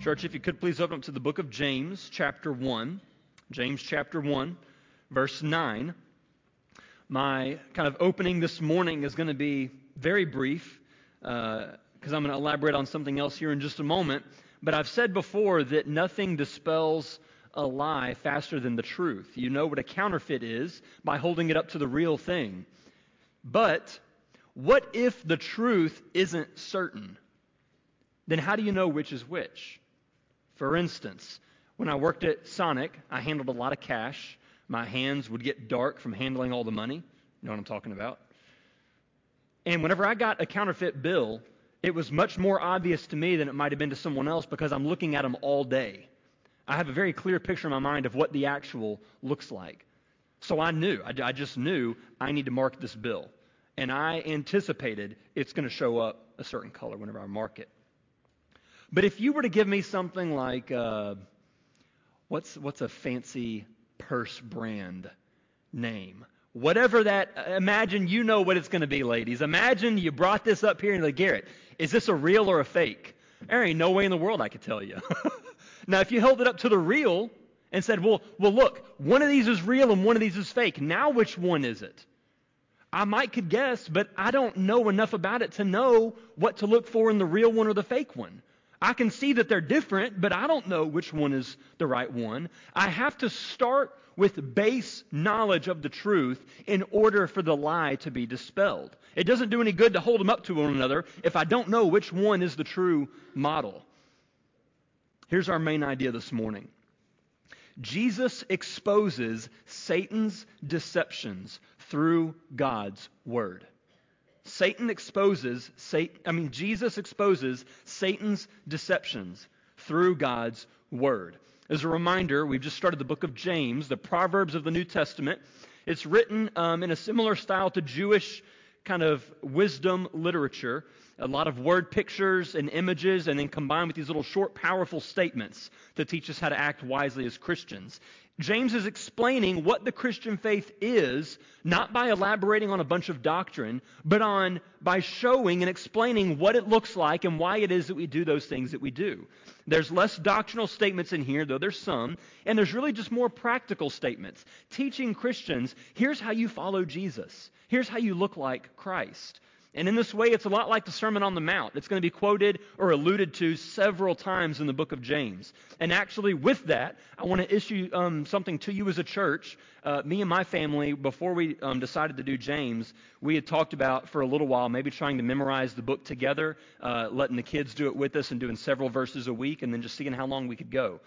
Church, if you could please open up to the book of James, chapter 1. James, chapter 1, verse 9. My kind of opening this morning is going to be very brief because I'm going to elaborate on something else here in just a moment. But I've said before that nothing dispels a lie faster than the truth. You know what a counterfeit is by holding it up to the real thing. But what if the truth isn't certain? Then how do you know which is which? For instance, when I worked at Sonic, I handled a lot of cash. My hands would get dark from handling all the money. You know what I'm talking about? And whenever I got a counterfeit bill, it was much more obvious to me than it might have been to someone else because I'm looking at them all day. I have a very clear picture in my mind of what the actual looks like. So I knew, I just knew I need to mark this bill. And I anticipated it's going to show up a certain color whenever I mark it. But if you were to give me something like, what's a fancy purse brand name? Whatever that, imagine you know what it's going to be, ladies. Imagine you brought this up here and you're like, Garrett, is this a real or a fake? There ain't no way in the world I could tell you. Now, if you held it up to the real and said, well, look, one of these is real and one of these is fake. Now which one is it? I could guess, but I don't know enough about it to know what to look for in the real one or the fake one. I can see that they're different, but I don't know which one is the right one. I have to start with base knowledge of the truth in order for the lie to be dispelled. It doesn't do any good to hold them up to one another if I don't know which one is the true model. Here's our main idea this morning. Jesus exposes Satan's deceptions through God's word. Jesus exposes Satan's deceptions through God's word. As a reminder, we've just started the book of James, the Proverbs of the New Testament. It's written in a similar style to Jewish kind of wisdom literature. A lot of word pictures and images, and then combined with these little short, powerful statements to teach us how to act wisely as Christians. James is explaining what the Christian faith is, not by elaborating on a bunch of doctrine, but by showing and explaining what it looks like and why it is that we do those things that we do. There's less doctrinal statements in here, though there's some, and there's really just more practical statements. Teaching Christians, here's how you follow Jesus. Here's how you look like Christ. And in this way, it's a lot like the Sermon on the Mount. It's going to be quoted or alluded to several times in the book of James. And actually, with that, I want to issue something to you as a church. Me and my family, before we decided to do James, we had talked about for a little while maybe trying to memorize the book together, letting the kids do it with us and doing several verses a week, and then just seeing how long we could go.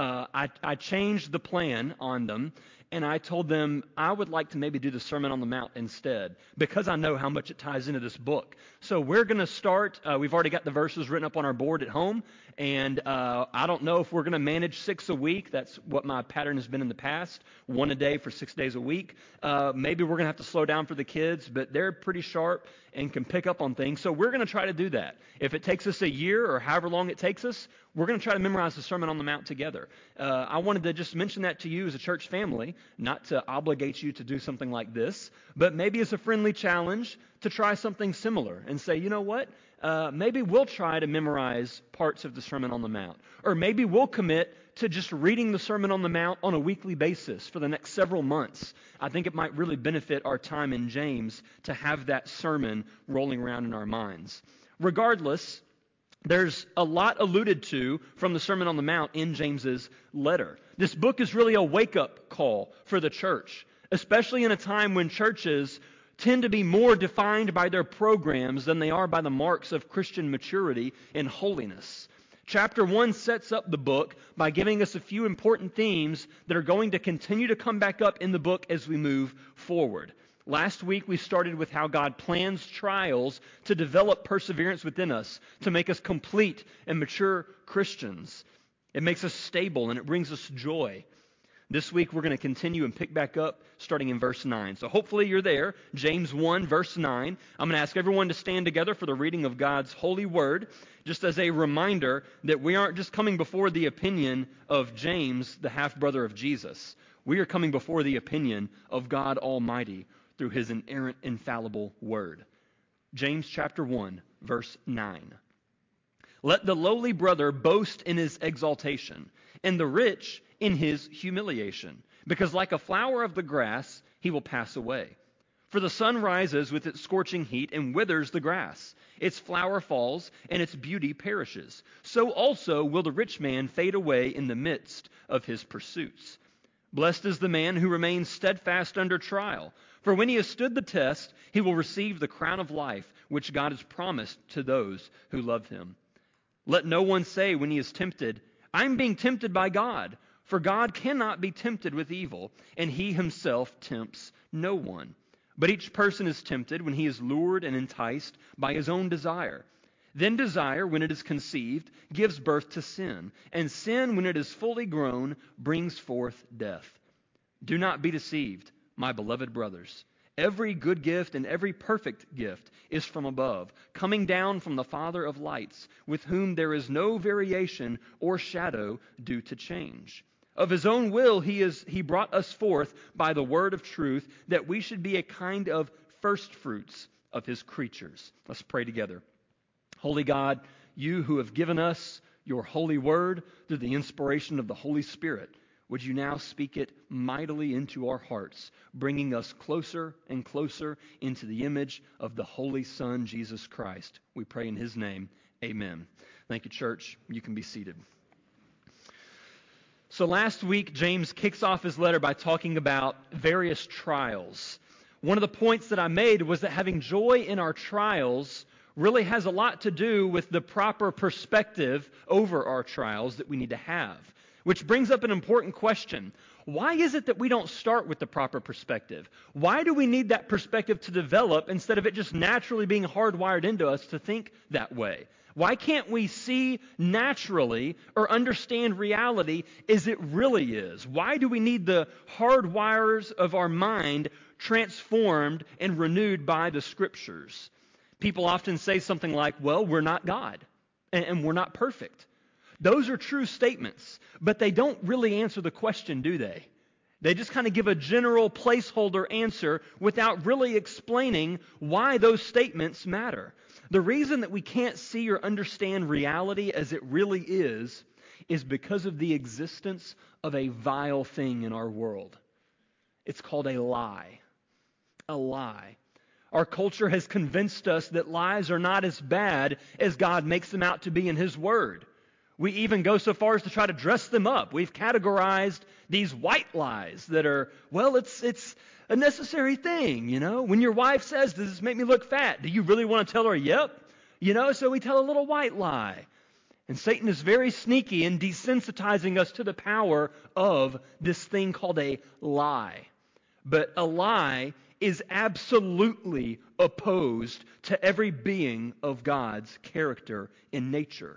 I changed the plan on them, and I told them I would like to maybe do the Sermon on the Mount instead, because I know how much it ties into this book. So we're going to start, we've already got the verses written up on our board at home, and I don't know if we're going to manage 6 a week. That's what my pattern has been in the past, 1 a day for 6 days a week. Maybe we're going to have to slow down for the kids, but they're pretty sharp and can pick up on things. So we're going to try to do that. If it takes us a year or however long it takes us, we're going to try to memorize the Sermon on the Mount together. I wanted to just mention that to you as a church family, not to obligate you to do something like this, but maybe as a friendly challenge to try something similar and say, you know what? Maybe we'll try to memorize parts of the Sermon on the Mount. Or maybe we'll commit to just reading the Sermon on the Mount on a weekly basis for the next several months. I think it might really benefit our time in James to have that sermon rolling around in our minds. Regardless, there's a lot alluded to from the Sermon on the Mount in James's letter. This book is really a wake-up call for the church, especially in a time when churches tend to be more defined by their programs than they are by the marks of Christian maturity and holiness. Chapter 1 sets up the book by giving us a few important themes that are going to continue to come back up in the book as we move forward. Last week we started with how God plans trials to develop perseverance within us, to make us complete and mature Christians. It makes us stable and it brings us joy. This week we're going to continue and pick back up starting in verse 9. So hopefully you're there. James 1 verse 9. I'm going to ask everyone to stand together for the reading of God's holy word, just as a reminder that we aren't just coming before the opinion of James, the half-brother of Jesus. We are coming before the opinion of God Almighty through his inerrant, infallible word. James chapter 1 verse 9. Let the lowly brother boast in his exaltation, and the rich in his humiliation, because like a flower of the grass he will pass away. For the sun rises with its scorching heat and withers the grass. Its flower falls, and its beauty perishes. So also will the rich man fade away in the midst of his pursuits. Blessed is the man who remains steadfast under trial, for when he has stood the test, he will receive the crown of life, which God has promised to those who love him. Let no one say when he is tempted, I'm being tempted by God, for God cannot be tempted with evil, and he himself tempts no one. But each person is tempted when he is lured and enticed by his own desire. Then desire, when it is conceived, gives birth to sin, and sin, when it is fully grown, brings forth death. Do not be deceived, my beloved brothers. Every good gift and every perfect gift is from above, coming down from the Father of lights, with whom there is no variation or shadow due to change. Of his own will he brought us forth by the word of truth, that we should be a kind of first fruits of his creatures. Let's pray together. Holy God, you who have given us your holy word through the inspiration of the Holy Spirit, would you now speak it mightily into our hearts, bringing us closer and closer into the image of the Holy Son, Jesus Christ. We pray in his name. Amen. Thank you, church. You can be seated. So last week, James kicks off his letter by talking about various trials. One of the points that I made was that having joy in our trials really has a lot to do with the proper perspective over our trials that we need to have. Which brings up an important question. Why is it that we don't start with the proper perspective? Why do we need that perspective to develop instead of it just naturally being hardwired into us to think that way? Why can't we see naturally or understand reality as it really is? Why do we need the hard wires of our mind transformed and renewed by the Scriptures? People often say something like, well, we're not God, and we're not perfect. Those are true statements, but they don't really answer the question, do they? They just kind of give a general placeholder answer without really explaining why those statements matter. The reason that we can't see or understand reality as it really is because of the existence of a vile thing in our world. It's called a lie. A lie. Our culture has convinced us that lies are not as bad as God makes them out to be in His Word. We even go so far as to try to dress them up. We've categorized these white lies that are, well, it's a necessary thing, you know. When your wife says, does this make me look fat? Do you really want to tell her, yep? You know, so we tell a little white lie. And Satan is very sneaky in desensitizing us to the power of this thing called a lie. But a lie is absolutely opposed to every being of God's character and nature.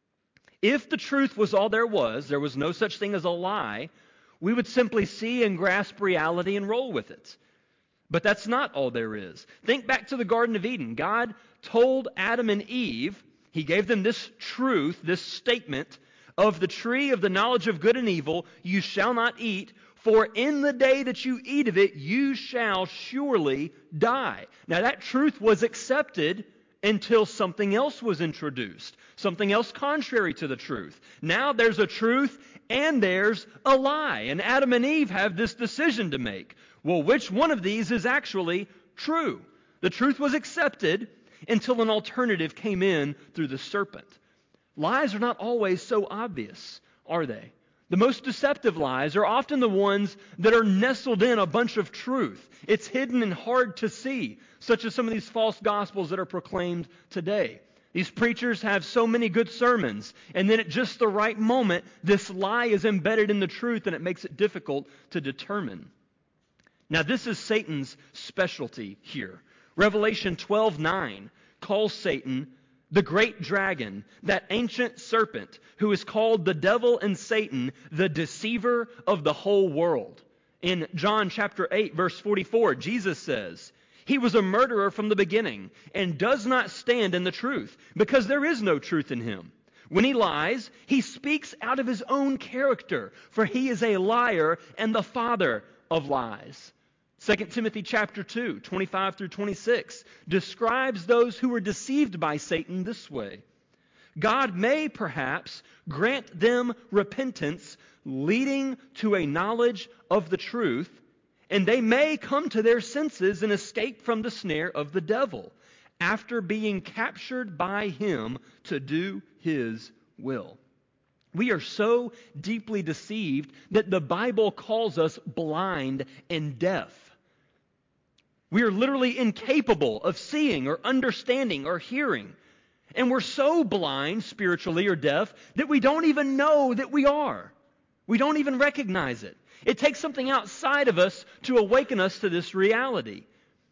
If the truth was all there was no such thing as a lie, we would simply see and grasp reality and roll with it. But that's not all there is. Think back to the Garden of Eden. God told Adam and Eve, He gave them this truth, this statement of the tree of the knowledge of good and evil, you shall not eat, for in the day that you eat of it, you shall surely die. Now that truth was accepted until something else was introduced, something else contrary to the truth. Now there's a truth and there's a lie, and Adam and Eve have this decision to make. Well, which one of these is actually true? The truth was accepted until an alternative came in through the serpent. Lies are not always so obvious, are they? The most deceptive lies are often the ones that are nestled in a bunch of truth. It's hidden and hard to see, such as some of these false gospels that are proclaimed today. These preachers have so many good sermons, and then at just the right moment, this lie is embedded in the truth, and it makes it difficult to determine. Now, this is Satan's specialty here. Revelation 12:9 calls Satan the great dragon, that ancient serpent who is called the devil and Satan, the deceiver of the whole world. In John chapter 8, verse 44, Jesus says, he was a murderer from the beginning and does not stand in the truth, because there is no truth in him. When he lies, he speaks out of his own character, for he is a liar and the father of lies. 2 Timothy chapter 2, 25 through 26, describes those who were deceived by Satan this way. God may perhaps grant them repentance leading to a knowledge of the truth, and they may come to their senses and escape from the snare of the devil after being captured by him to do his will. We are so deeply deceived that the Bible calls us blind and deaf. We are literally incapable of seeing or understanding or hearing. And we're so blind, spiritually or deaf, that we don't even know that we are. We don't even recognize it. It takes something outside of us to awaken us to this reality.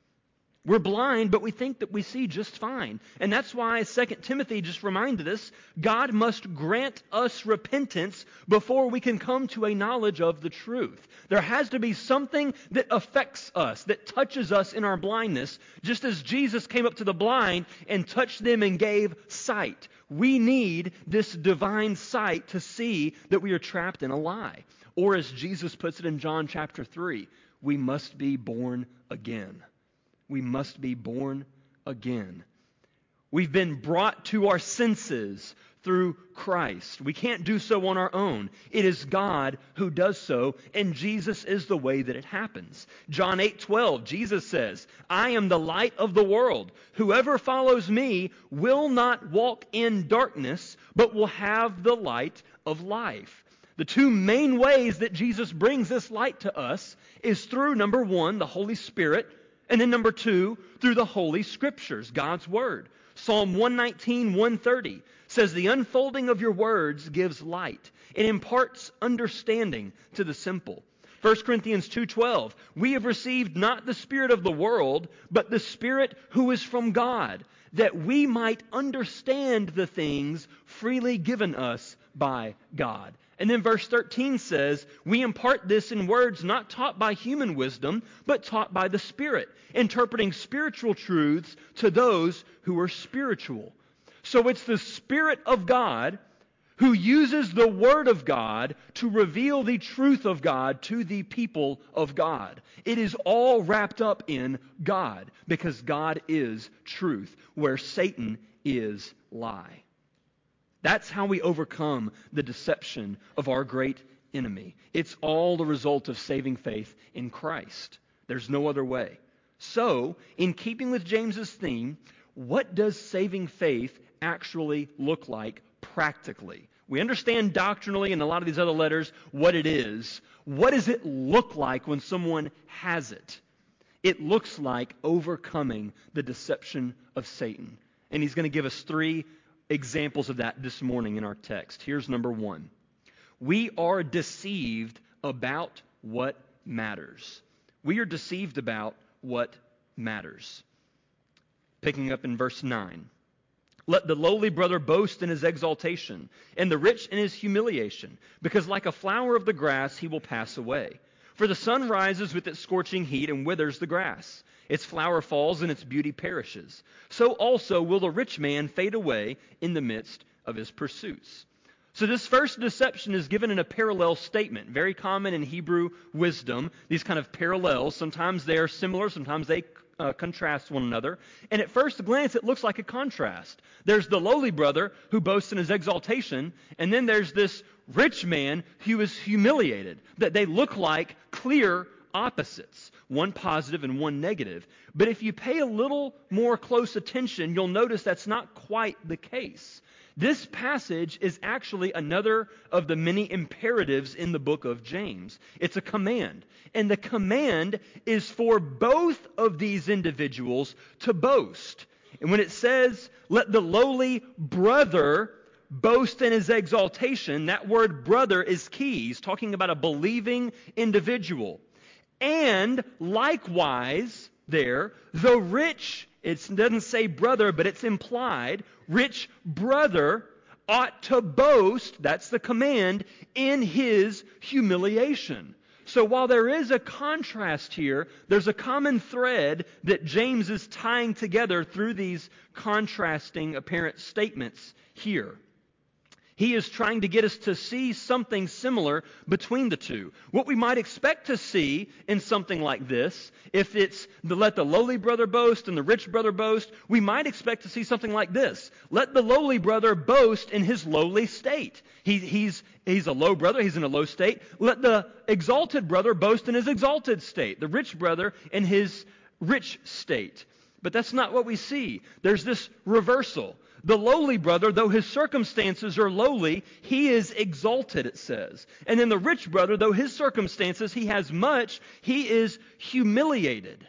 We're blind, but we think that we see just fine. And that's why 2 Timothy just reminded us, God must grant us repentance before we can come to a knowledge of the truth. There has to be something that affects us, that touches us in our blindness, just as Jesus came up to the blind and touched them and gave sight. We need this divine sight to see that we are trapped in a lie. Or as Jesus puts it in John chapter 3, we must be born again. We must be born again. We've been brought to our senses through Christ. We can't do so on our own. It is God who does so, and Jesus is the way that it happens. John 8:12, Jesus says, I am the light of the world. Whoever follows me will not walk in darkness, but will have the light of life. The two main ways that Jesus brings this light to us is through, number one, the Holy Spirit, and then number two, through the Holy Scriptures, God's Word. Psalm 119, 130 says, the unfolding of your words gives light. It imparts understanding to the simple. 1 Corinthians 2:12, we have received not the spirit of the world, but the Spirit who is from God, that we might understand the things freely given us by God. And then verse 13 says, we impart this in words not taught by human wisdom, but taught by the Spirit, interpreting spiritual truths to those who are spiritual. So it's the Spirit of God who uses the Word of God to reveal the truth of God to the people of God. It is all wrapped up in God, because God is truth, where Satan is lie. That's how we overcome the deception of our great enemy. It's all the result of saving faith in Christ. There's no other way. So, in keeping with James's theme, what does saving faith actually look like practically? We understand doctrinally in a lot of these other letters what it is. What does it look like when someone has it? It looks like overcoming the deception of Satan. And he's going to give us three examples of that this morning in our text. Here's number one. We are deceived about what matters. We are deceived about what matters. Picking up in verse 9. Let the lowly brother boast in his exaltation, and the rich in his humiliation, because like a flower of the grass he will pass away. For the sun rises with its scorching heat and withers the grass. Its flower falls and its beauty perishes. So also will the rich man fade away in the midst of his pursuits. So this first deception is given in a parallel statement, very common in Hebrew wisdom, these kind of parallels. Sometimes they are similar, sometimes they contrast one another. And at first glance, it looks like a contrast. There's the lowly brother who boasts in his exaltation, and then there's this rich man who is humiliated. That they look like clear opposites, one positive and one negative. But if you pay a little more close attention, you'll notice that's not quite the case. This passage is actually another of the many imperatives in the book of James. It's a command. And the command is for both of these individuals to boast. And when it says, let the lowly brother boast in his exaltation, that word brother is key. He's talking about a believing individual. And likewise, there, the rich, it doesn't say brother, but it's implied, rich brother ought to boast, that's the command, in his humiliation. So while there is a contrast here, there's a common thread that James is tying together through these contrasting apparent statements here. He is trying to get us to see something similar between the two. What we might expect to see in something like this, if it's let the lowly brother boast and the rich brother boast, we might expect to see something like this. Let the lowly brother boast in his lowly state. He's a low brother, he's in a low state. Let the exalted brother boast in his exalted state. The rich brother in his rich state. But that's not what we see. There's this reversal. The lowly brother, though his circumstances are lowly, he is exalted, it says. And then the rich brother, though his circumstances, he has much, he is humiliated.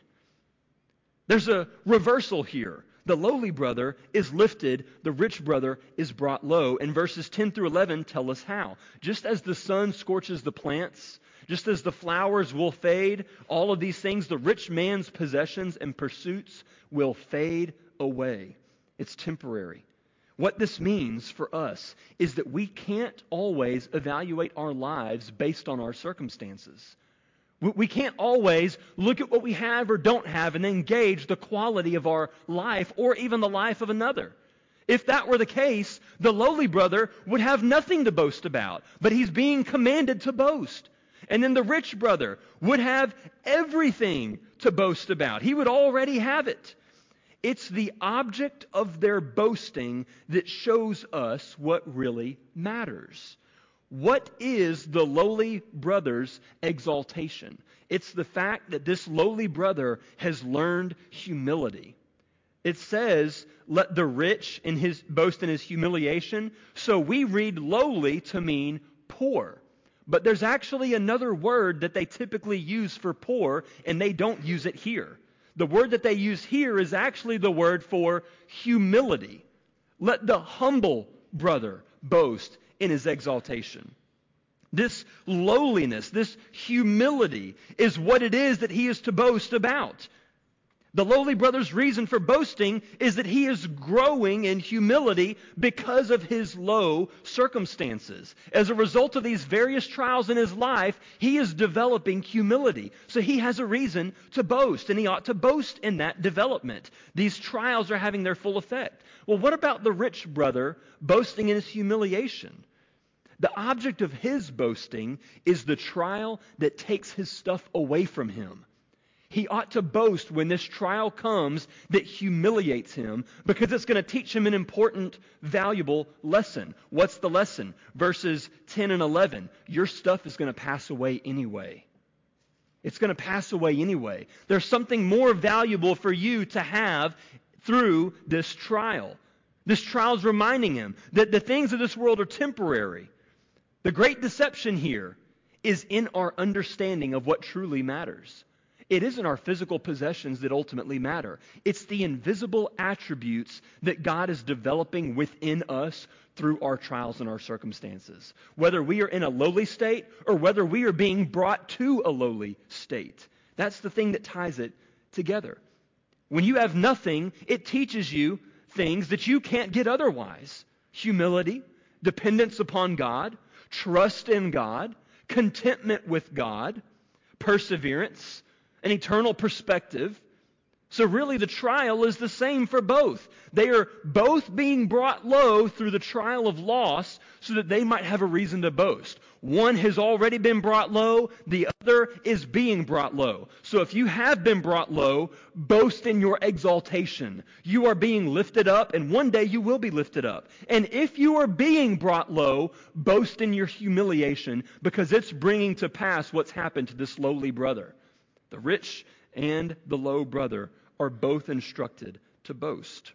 There's a reversal here. The lowly brother is lifted, the rich brother is brought low. And verses 10 through 11 tell us how. Just as the sun scorches the plants, just as the flowers will fade, all of these things, the rich man's possessions and pursuits will fade away. It's temporary. What this means for us is that we can't always evaluate our lives based on our circumstances. We can't always look at what we have or don't have and then gauge the quality of our life or even the life of another. If that were the case, the lowly brother would have nothing to boast about, but he's being commanded to boast. And then the rich brother would have everything to boast about. He would already have it. It's the object of their boasting that shows us what really matters. What is the lowly brother's exaltation? It's the fact that this lowly brother has learned humility. It says, let the rich boast in his humiliation. So we read lowly to mean poor. But there's actually another word that they typically use for poor, and they don't use it here. The word that they use here is actually the word for humility. Let the humble brother boast in his exaltation. This lowliness, this humility is what it is that he is to boast about. The lowly brother's reason for boasting is that he is growing in humility because of his low circumstances. As a result of these various trials in his life, he is developing humility. So he has a reason to boast, and he ought to boast in that development. These trials are having their full effect. Well, what about the rich brother boasting in his humiliation? The object of his boasting is the trial that takes his stuff away from him. He ought to boast when this trial comes that humiliates him, because it's going to teach him an important, valuable lesson. What's the lesson? Verses 10 and 11. Your stuff is going to pass away anyway. It's going to pass away anyway. There's something more valuable for you to have through this trial. This trial is reminding him that the things of this world are temporary. The great deception here is in our understanding of what truly matters. It isn't our physical possessions that ultimately matter. It's the invisible attributes that God is developing within us through our trials and our circumstances. Whether we are in a lowly state or whether we are being brought to a lowly state. That's the thing that ties it together. When you have nothing, it teaches you things that you can't get otherwise. Humility, dependence upon God, trust in God, contentment with God, perseverance, an eternal perspective. So really the trial is the same for both. They are both being brought low through the trial of loss so that they might have a reason to boast. One has already been brought low, the other is being brought low. So if you have been brought low, boast in your exaltation. You are being lifted up, and one day you will be lifted up. And if you are being brought low, boast in your humiliation, because it's bringing to pass what's happened to this lowly brother. The rich and the low brother are both instructed to boast.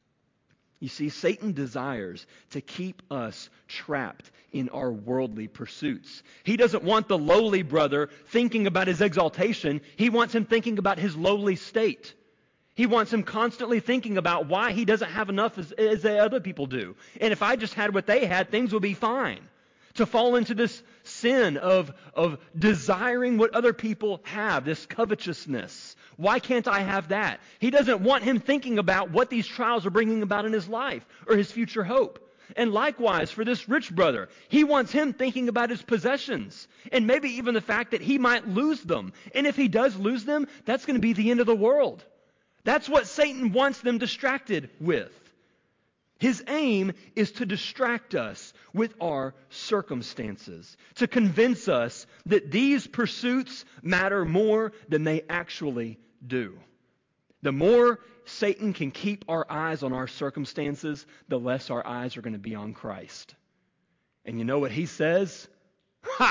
You see, Satan desires to keep us trapped in our worldly pursuits. He doesn't want the lowly brother thinking about his exaltation. He wants him thinking about his lowly state. He wants him constantly thinking about why he doesn't have enough as the other people do. And if I just had what they had, things would be fine. To fall into this sin of desiring what other people have, this covetousness. Why can't I have that? He doesn't want him thinking about what these trials are bringing about in his life or his future hope. And likewise, for this rich brother, he wants him thinking about his possessions and maybe even the fact that he might lose them. And if he does lose them, that's going to be the end of the world. That's what Satan wants them distracted with. His aim is to distract us with our circumstances, to convince us that these pursuits matter more than they actually do. The more Satan can keep our eyes on our circumstances, the less our eyes are going to be on Christ. And you know what he says? Ha!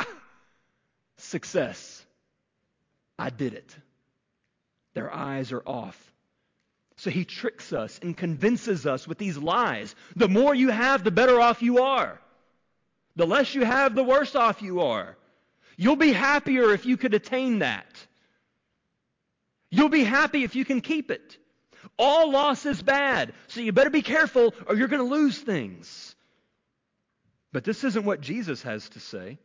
Success. I did it. Their eyes are off. So he tricks us and convinces us with these lies. The more you have, the better off you are. The less you have, the worse off you are. You'll be happier if you could attain that. You'll be happy if you can keep it. All loss is bad, so you better be careful or you're going to lose things. But this isn't what Jesus has to say.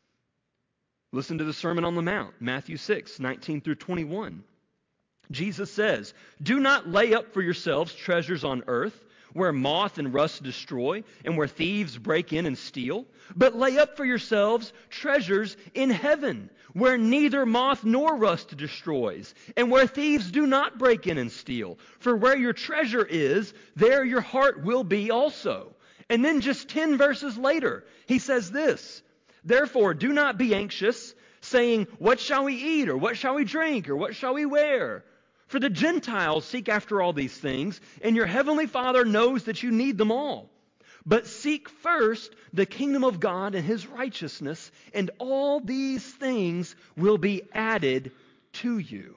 Listen to the Sermon on the Mount, Matthew 6, 19 through 21. Jesus says, "Do not lay up for yourselves treasures on earth, where moth and rust destroy, and where thieves break in and steal. But lay up for yourselves treasures in heaven, where neither moth nor rust destroys, and where thieves do not break in and steal. For where your treasure is, there your heart will be also." And then just 10 verses later, he says this, "Therefore do not be anxious, saying, 'What shall we eat?' or 'What shall we drink?' or 'What shall we wear?' For the Gentiles seek after all these things, and your heavenly Father knows that you need them all. But seek first the kingdom of God and His righteousness, and all these things will be added to you."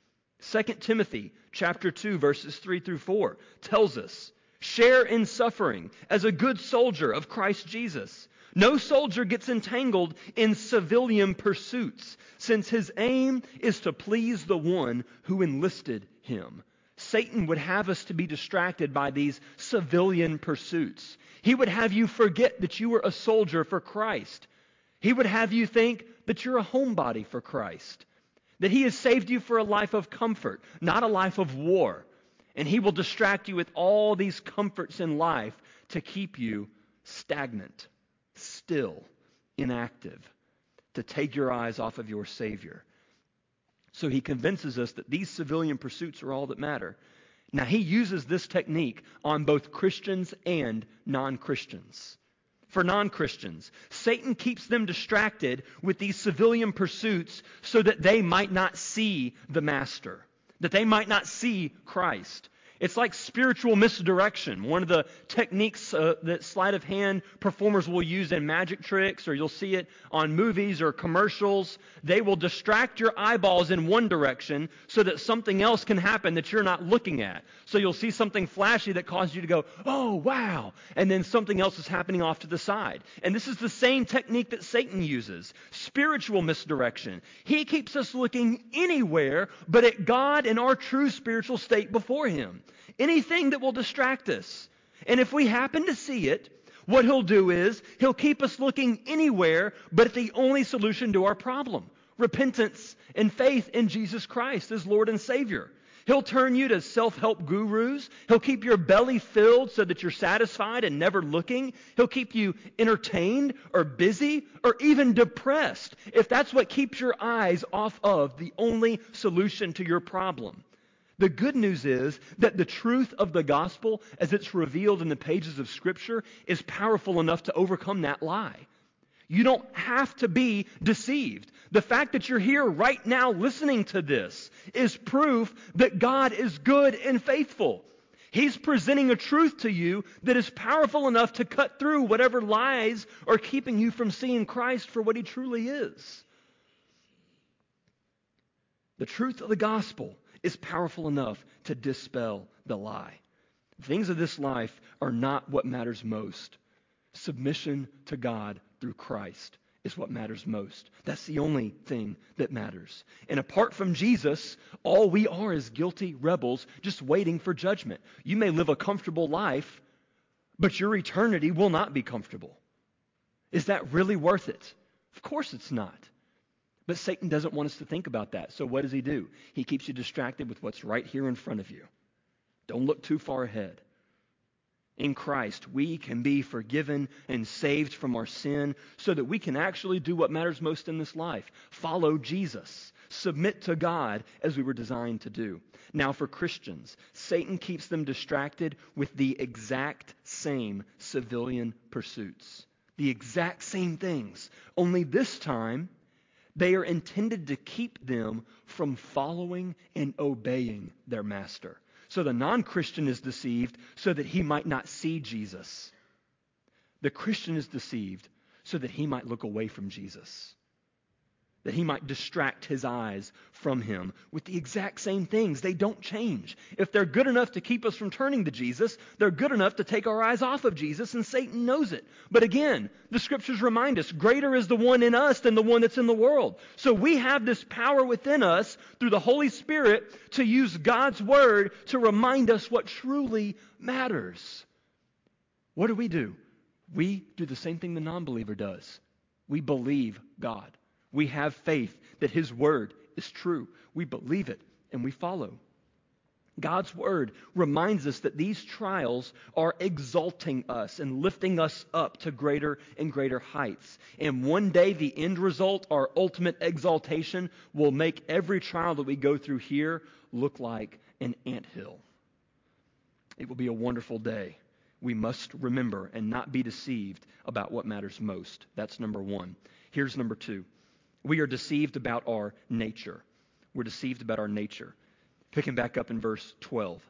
2 Timothy chapter 2, verses 3 through 4 tells us, "Share in suffering as a good soldier of Christ Jesus. No soldier gets entangled in civilian pursuits, since his aim is to please the one who enlisted him." Satan would have us to be distracted by these civilian pursuits. He would have you forget that you were a soldier for Christ. He would have you think that you're a homebody for Christ, that He has saved you for a life of comfort, not a life of war. And he will distract you with all these comforts in life to keep you stagnant, still, inactive, to take your eyes off of your Savior. So he convinces us that these civilian pursuits are all that matter. Now, he uses this technique on both Christians and non-Christians. For non-Christians, Satan keeps them distracted with these civilian pursuits so that they might not see the Master, that they might not see Christ. It's like spiritual misdirection. One of the techniques that sleight of hand performers will use in magic tricks, or you'll see it on movies or commercials. They will distract your eyeballs in one direction so that something else can happen that you're not looking at. So you'll see something flashy that causes you to go, "Oh, wow," and then something else is happening off to the side. And this is the same technique that Satan uses, spiritual misdirection. He keeps us looking anywhere but at God and our true spiritual state before Him. Anything that will distract us. And if we happen to see it, what he'll do is he'll keep us looking anywhere but at the only solution to our problem: repentance and faith in Jesus Christ as Lord and Savior. He'll turn you to self-help gurus. He'll keep your belly filled so that you're satisfied and never looking. He'll keep you entertained or busy or even depressed if that's what keeps your eyes off of the only solution to your problem. The good news is that the truth of the gospel, as it's revealed in the pages of Scripture, is powerful enough to overcome that lie. You don't have to be deceived. The fact that you're here right now listening to this is proof that God is good and faithful. He's presenting a truth to you that is powerful enough to cut through whatever lies are keeping you from seeing Christ for what He truly is. The truth of the gospel is powerful enough to dispel the lie. Things of this life are not what matters most. Submission to God through Christ is what matters most. That's the only thing that matters. And apart from Jesus, all we are is guilty rebels just waiting for judgment. You may live a comfortable life, but your eternity will not be comfortable. Is that really worth it? Of course it's not. But Satan doesn't want us to think about that. So what does he do? He keeps you distracted with what's right here in front of you. Don't look too far ahead. In Christ, we can be forgiven and saved from our sin so that we can actually do what matters most in this life: follow Jesus. submit to God as we were designed to do. Now for Christians, Satan keeps them distracted with the exact same civilian pursuits. The exact same things. Only this time, they are intended to keep them from following and obeying their master. So the non-Christian is deceived so that he might not see Jesus. The Christian is deceived so that he might look away from Jesus, that he might distract his eyes from him with the exact same things. They don't change. If they're good enough to keep us from turning to Jesus, they're good enough to take our eyes off of Jesus, and Satan knows it. But again, the Scriptures remind us, greater is the one in us than the one that's in the world. So we have this power within us through the Holy Spirit to use God's Word to remind us what truly matters. What do? We do the same thing the non-believer does. We believe God. We have faith that His Word is true. We believe it and we follow. God's Word reminds us that these trials are exalting us and lifting us up to greater and greater heights. And one day the end result, our ultimate exaltation, will make every trial that we go through here look like an anthill. It will be a wonderful day. We must remember and not be deceived about what matters most. That's number one. Here's number two. We are deceived about our nature. We're deceived about our nature. Picking back up in verse 12.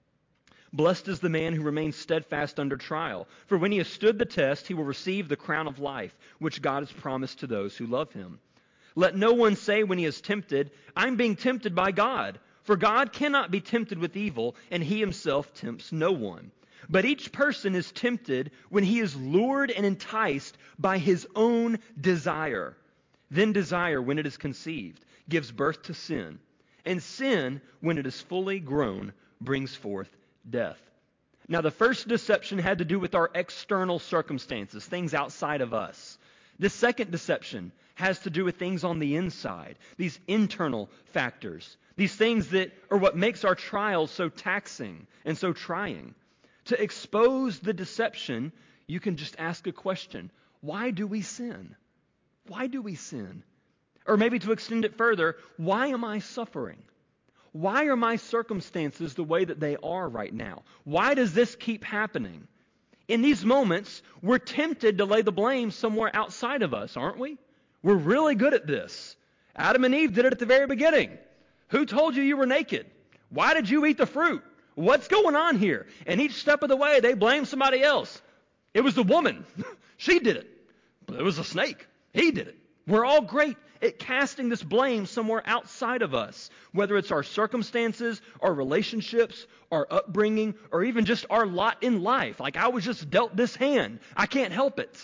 Blessed is the man who remains steadfast under trial, for when he has stood the test, he will receive the crown of life, which God has promised to those who love him. Let no one say when he is tempted, I'm being tempted by God. For God cannot be tempted with evil, and he himself tempts no one. But each person is tempted when he is lured and enticed by his own desire. Then desire, when it is conceived, gives birth to sin. And sin, when it is fully grown, brings forth death. Now, the first deception had to do with our external circumstances, things outside of us. The second deception has to do with things on the inside, these internal factors, these things that are what makes our trials so taxing and so trying. To expose the deception, you can just ask a question. Why do we sin? Why do we sin? Or maybe to extend it further, why am I suffering? Why are my circumstances the way that they are right now? Why does this keep happening? In these moments, we're tempted to lay the blame somewhere outside of us, aren't we? We're really good at this. Adam and Eve did it at the very beginning. Who told you were naked? Why did you eat the fruit? What's going on here? And each step of the way, they blame somebody else. It was the woman. She did it. But it was a snake. He did it. We're all great at casting this blame somewhere outside of us, whether it's our circumstances, our relationships, our upbringing, or even just our lot in life. Like, I was just dealt this hand. I can't help it.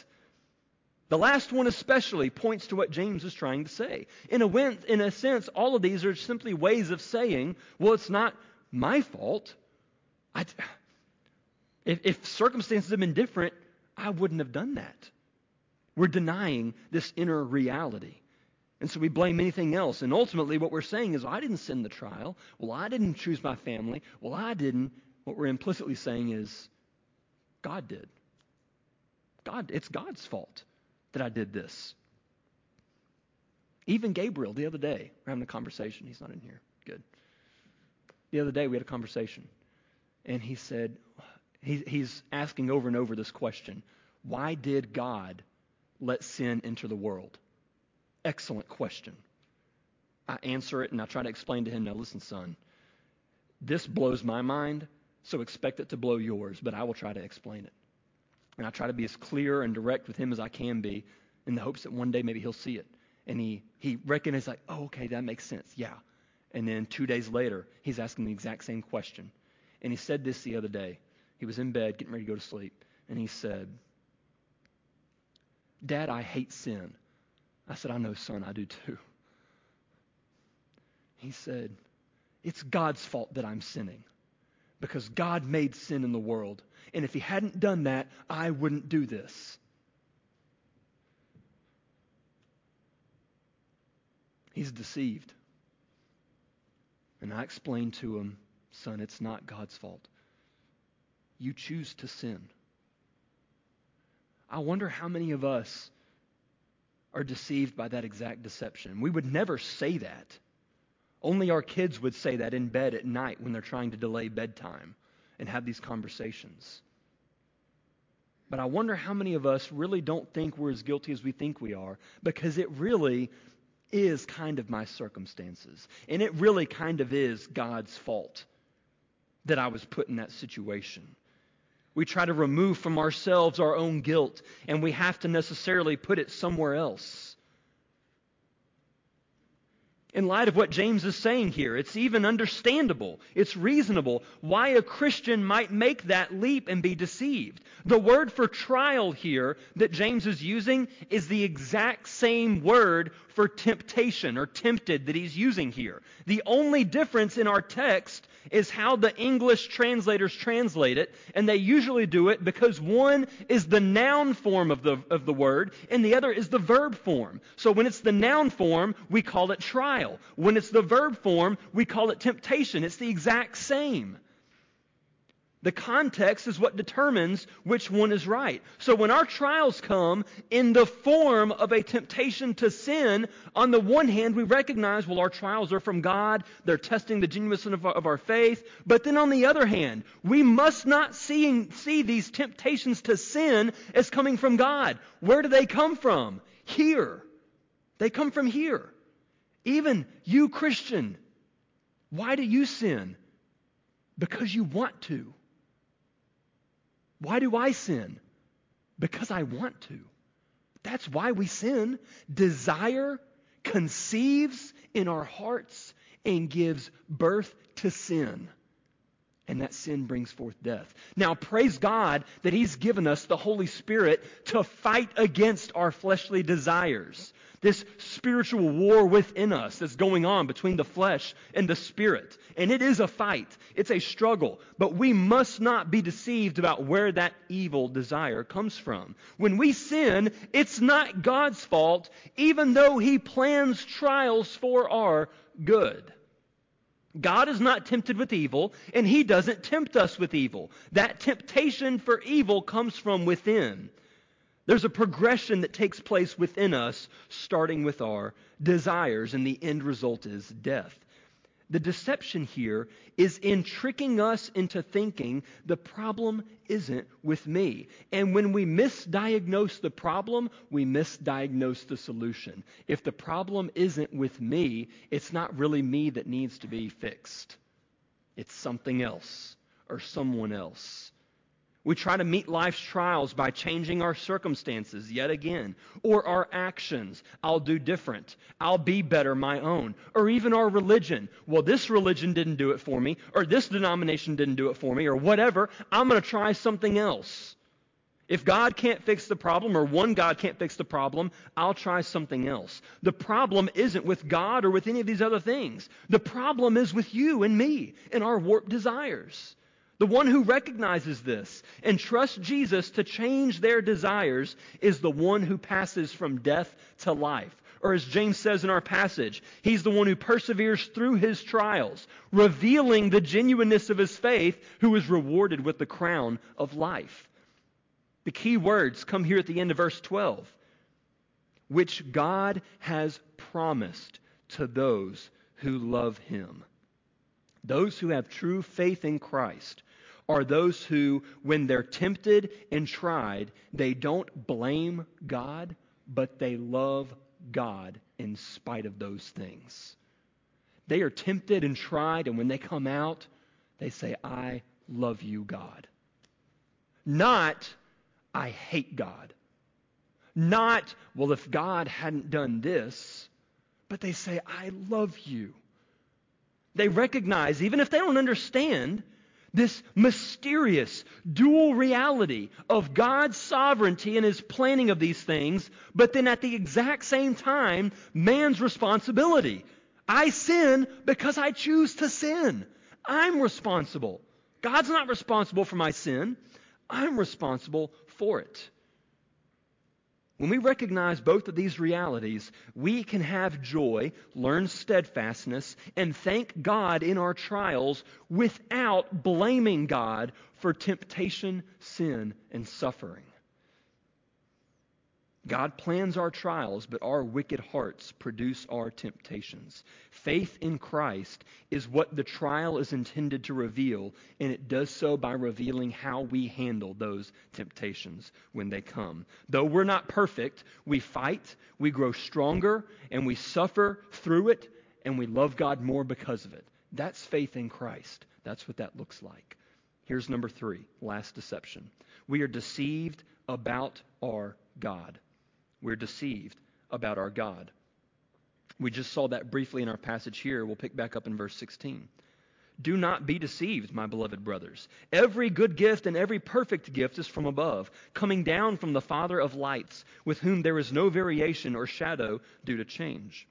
The last one especially points to what James is trying to say. In a sense, all of these are simply ways of saying, well, it's not my fault. If circumstances had been different, I wouldn't have done that. We're denying this inner reality. And so we blame anything else. And ultimately what we're saying is, well, I didn't send the trial. Well, I didn't choose my family. Well, I didn't. What we're implicitly saying is, God did. It's God's fault that I did this. Even Gabriel, the other day, we're having a conversation. He's not in here. Good. The other day we had a conversation. And he said, he's asking over and over this question. Why did God let sin enter the world? Excellent question. I answer it and I try to explain to him, now listen, son, this blows my mind, so expect it to blow yours, but I will try to explain it. And I try to be as clear and direct with him as I can be in the hopes that one day maybe he'll see it. And he recognizes, like, oh, okay, that makes sense. Yeah. And then 2 days later, he's asking the exact same question. And he said this the other day. He was in bed getting ready to go to sleep. And he said, Dad, I hate sin. I said, I know, son, I do too. He said, it's God's fault that I'm sinning because God made sin in the world. And if he hadn't done that, I wouldn't do this. He's deceived. And I explained to him, son, it's not God's fault. You choose to sin. I wonder how many of us are deceived by that exact deception. We would never say that. Only our kids would say that in bed at night when they're trying to delay bedtime and have these conversations. But I wonder how many of us really don't think we're as guilty as we think we are, because it really is kind of my circumstances. And it really kind of is God's fault that I was put in that situation. We try to remove from ourselves our own guilt, and we have to necessarily put it somewhere else. In light of what James is saying here, it's even understandable, it's reasonable why a Christian might make that leap and be deceived. The word for trial here that James is using is the exact same word for temptation or tempted that he's using here. The only difference in our text is how the English translators translate it, and they usually do it because one is the noun form of the word and the other is the verb form. So when it's the noun form, we call it trial. When it's the verb form, we call it temptation. It's the exact same. The context is what determines which one is right. So when our trials come in the form of a temptation to sin, on the one hand, we recognize, well, our trials are from God. They're testing the genuineness of our faith. But then on the other hand, we must not see these temptations to sin as coming from God. Where do they come from? Here. They come from here. Even you, Christian, why do you sin? Because you want to. Why do I sin? Because I want to. That's why we sin. Desire conceives in our hearts and gives birth to sin. And that sin brings forth death. Now, praise God that He's given us the Holy Spirit to fight against our fleshly desires. This spiritual war within us that's going on between the flesh and the spirit. And it is a fight. It's a struggle. But we must not be deceived about where that evil desire comes from. When we sin, it's not God's fault, even though He plans trials for our good. God is not tempted with evil, and He doesn't tempt us with evil. That temptation for evil comes from within. There's a progression that takes place within us, starting with our desires, and the end result is death. The deception here is in tricking us into thinking the problem isn't with me. And when we misdiagnose the problem, we misdiagnose the solution. If the problem isn't with me, it's not really me that needs to be fixed. It's something else or someone else. We try to meet life's trials by changing our circumstances yet again, or our actions. I'll do different. I'll be better my own. Or even our religion. Well, this religion didn't do it for me, or this denomination didn't do it for me, or whatever. I'm going to try something else. If God can't fix the problem, or one God can't fix the problem, I'll try something else. The problem isn't with God or with any of these other things. The problem is with you and me and our warped desires. The one who recognizes this and trusts Jesus to change their desires is the one who passes from death to life. Or as James says in our passage, he's the one who perseveres through his trials, revealing the genuineness of his faith, who is rewarded with the crown of life. The key words come here at the end of verse 12, which God has promised to those who love Him. Those who have true faith in Christ are those who, when they're tempted and tried, they don't blame God, but they love God in spite of those things. They are tempted and tried, and when they come out, they say, I love you, God. Not, I hate God. Not, well, if God hadn't done this, but they say, I love you. They recognize, even if they don't understand, this mysterious dual reality of God's sovereignty and His planning of these things, but then at the exact same time, man's responsibility. I sin because I choose to sin. I'm responsible. God's not responsible for my sin. I'm responsible for it. When we recognize both of these realities, we can have joy, learn steadfastness, and thank God in our trials without blaming God for temptation, sin, and suffering. God plans our trials, but our wicked hearts produce our temptations. Faith in Christ is what the trial is intended to reveal, and it does so by revealing how we handle those temptations when they come. Though we're not perfect, we fight, we grow stronger, and we suffer through it, and we love God more because of it. That's faith in Christ. That's what that looks like. Here's number 3, last deception. We are deceived about our God. We're deceived about our God. We just saw that briefly in our passage here. We'll pick back up in verse 16. Do not be deceived, my beloved brothers. Every good gift and every perfect gift is from above, coming down from the Father of lights, with whom there is no variation or shadow due to change.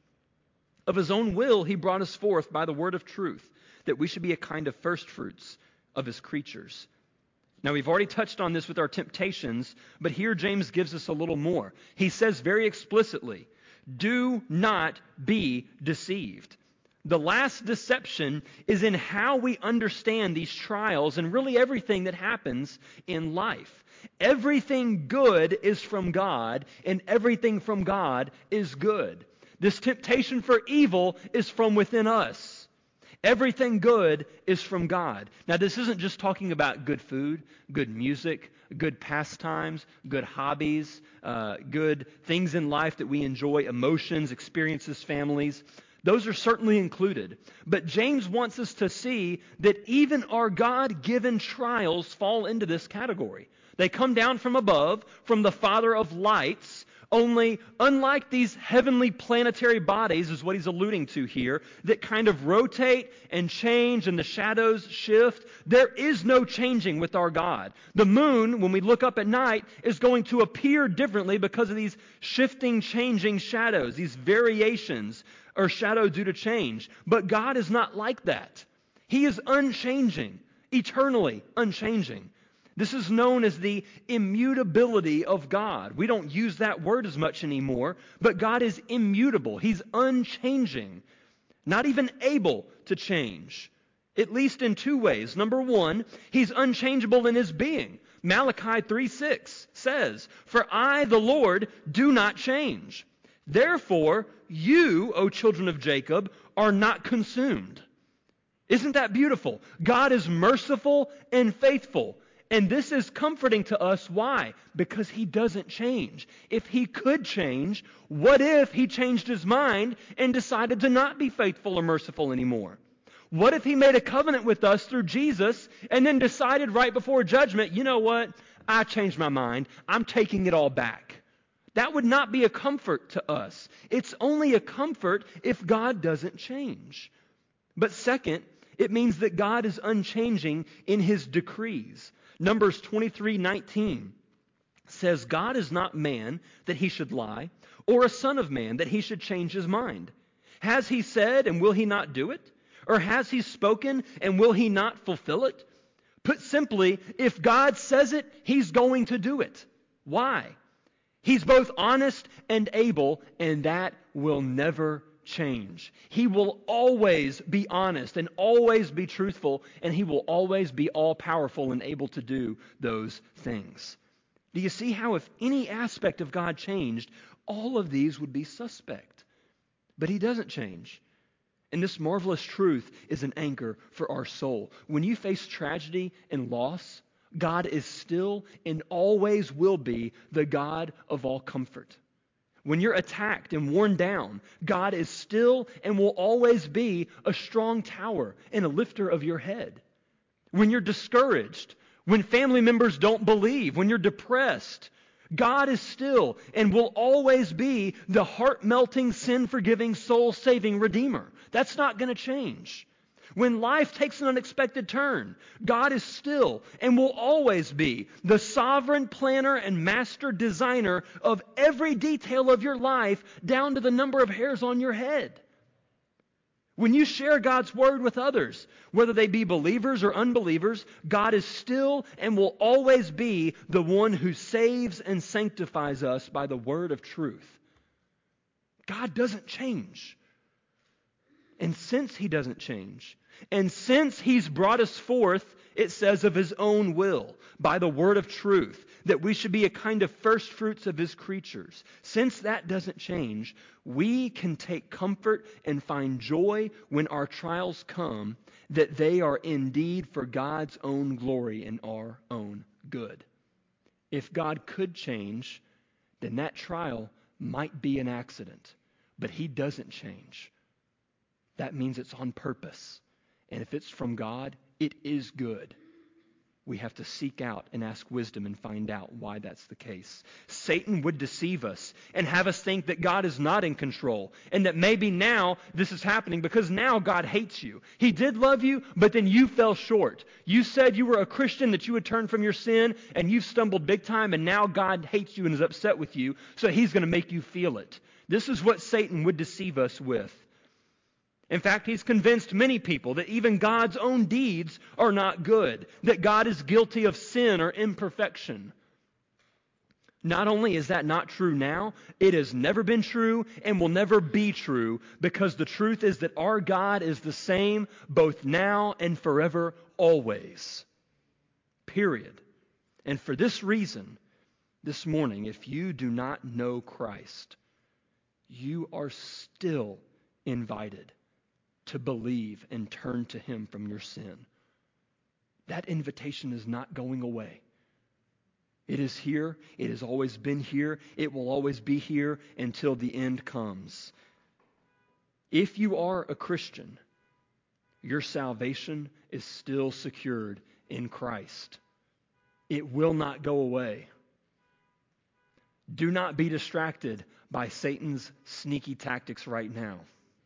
Of his own will he brought us forth by the word of truth, that we should be a kind of firstfruits of his creatures. Now, we've already touched on this with our temptations, but here James gives us a little more. He says very explicitly, do not be deceived. The last deception is in how we understand these trials and really everything that happens in life. Everything good is from God, and everything from God is good. This temptation for evil is from within us. Everything good is from God. Now, this isn't just talking about good food, good music, good pastimes, good hobbies, good things in life that we enjoy, emotions, experiences, families. Those are certainly included. But James wants us to see that even our God-given trials fall into this category. They come down from above, from the Father of lights. Only, unlike these heavenly planetary bodies, is what he's alluding to here, that kind of rotate and change and the shadows shift, there is no changing with our God. The moon, when we look up at night, is going to appear differently because of these shifting, changing shadows, these variations or shadow due to change. But God is not like that. He is unchanging, eternally unchanging. This is known as the immutability of God. We don't use that word as much anymore, but God is immutable. He's unchanging, not even able to change, at least in 2 ways. Number 1, he's unchangeable in his being. Malachi 3:6 says, "For I, the Lord, do not change. Therefore, you, O children of Jacob, are not consumed." Isn't that beautiful? God is merciful and faithful. And this is comforting to us. Why? Because he doesn't change. If he could change, what if he changed his mind and decided to not be faithful or merciful anymore? What if he made a covenant with us through Jesus and then decided right before judgment, you know what? I changed my mind. I'm taking it all back. That would not be a comfort to us. It's only a comfort if God doesn't change. But second, it means that God is unchanging in his decrees. Numbers 23:19 says, God is not man that he should lie, or a son of man that he should change his mind. Has he said, and will he not do it? Or has he spoken, and will he not fulfill it? Put simply, if God says it, he's going to do it. Why? He's both honest and able, and that will never change. He will always be honest and always be truthful, and he will always be all-powerful and able to do those things. Do you see how if any aspect of God changed, all of these would be suspect? But he doesn't change. And this marvelous truth is an anchor for our soul. When you face tragedy and loss, God is still and always will be the God of all comfort. When you're attacked and worn down, God is still and will always be a strong tower and a lifter of your head. When you're discouraged, when family members don't believe, when you're depressed, God is still and will always be the heart-melting, sin-forgiving, soul-saving Redeemer. That's not going to change. When life takes an unexpected turn, God is still and will always be the sovereign planner and master designer of every detail of your life, down to the number of hairs on your head. When you share God's word with others, whether they be believers or unbelievers, God is still and will always be the one who saves and sanctifies us by the word of truth. God doesn't change. And since he doesn't change, And since He's brought us forth, it says, of His own will, by the word of truth, that we should be a kind of first fruits of His creatures. Since that doesn't change, we can take comfort and find joy when our trials come, that they are indeed for God's own glory and our own good. If God could change, then that trial might be an accident. But He doesn't change. That means it's on purpose. And if it's from God, it is good. We have to seek out and ask wisdom and find out why that's the case. Satan would deceive us and have us think that God is not in control and that maybe now this is happening because now God hates you. He did love you, but then you fell short. You said you were a Christian, that you would turn from your sin, and you've stumbled big time, and now God hates you and is upset with you, so He's going to make you feel it. This is what Satan would deceive us with. In fact, he's convinced many people that even God's own deeds are not good, that God is guilty of sin or imperfection. Not only is that not true now, it has never been true and will never be true, because the truth is that our God is the same both now and forever, always. Period. And for this reason, this morning, if you do not know Christ, you are still invited to believe and turn to Him from your sin. That invitation is not going away. It is here. It has always been here. It will always be here until the end comes. If you are a Christian, your salvation is still secured in Christ. It will not go away. Do not be distracted by Satan's sneaky tactics right now.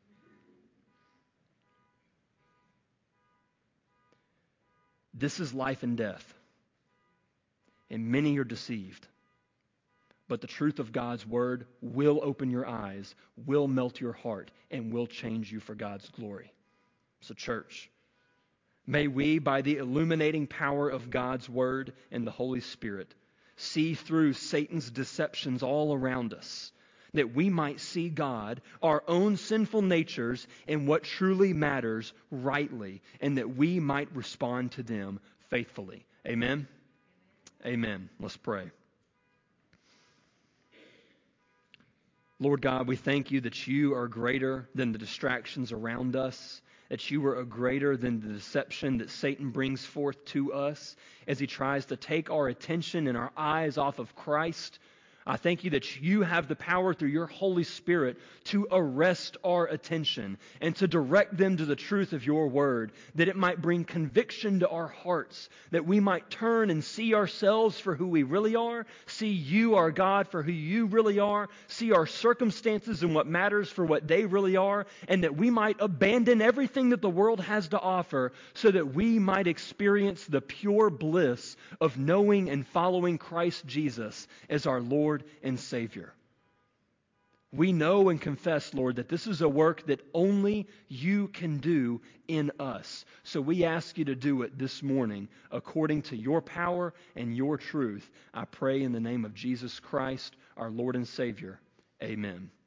This is life and death, and many are deceived. But the truth of God's Word will open your eyes, will melt your heart, and will change you for God's glory. So, church, may we, by the illuminating power of God's Word and the Holy Spirit, see through Satan's deceptions all around us, that we might see God, our own sinful natures, and what truly matters rightly, and that we might respond to them faithfully. Amen? Amen. Let's pray. Lord God, we thank You that You are greater than the distractions around us, that You are greater than the deception that Satan brings forth to us as he tries to take our attention and our eyes off of Christ. I thank You that You have the power through Your Holy Spirit to arrest our attention and to direct them to the truth of Your Word, that it might bring conviction to our hearts, that we might turn and see ourselves for who we really are, see You, our God, for who You really are, see our circumstances and what matters for what they really are, and that we might abandon everything that the world has to offer so that we might experience the pure bliss of knowing and following Christ Jesus as our Lord and Savior. We know and confess, Lord, that this is a work that only You can do in us. So we ask You to do it this morning according to Your power and Your truth. I pray in the name of Jesus Christ, our Lord and Savior. Amen.